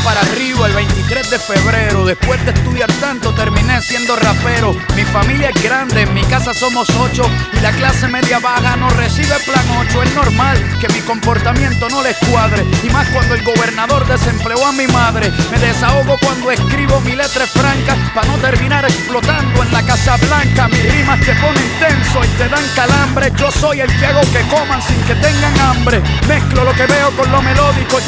para arriba el 23 de febrero. Después de estudiar tanto terminé siendo rapero. Mi familia es grande, en mi casa somos 8 y la clase media baja no recibe plan 8. Es normal que mi comportamiento no les cuadre, y más cuando el gobernador desempleó a mi madre. Me desahogo cuando escribo mi letra franca, pa' no terminar explotando en la Casa Blanca. Mis rimas te ponen tenso y te dan calambre. Yo soy el que hago que coman sin que tengan hambre. Mezclo lo que veo con lo melódico.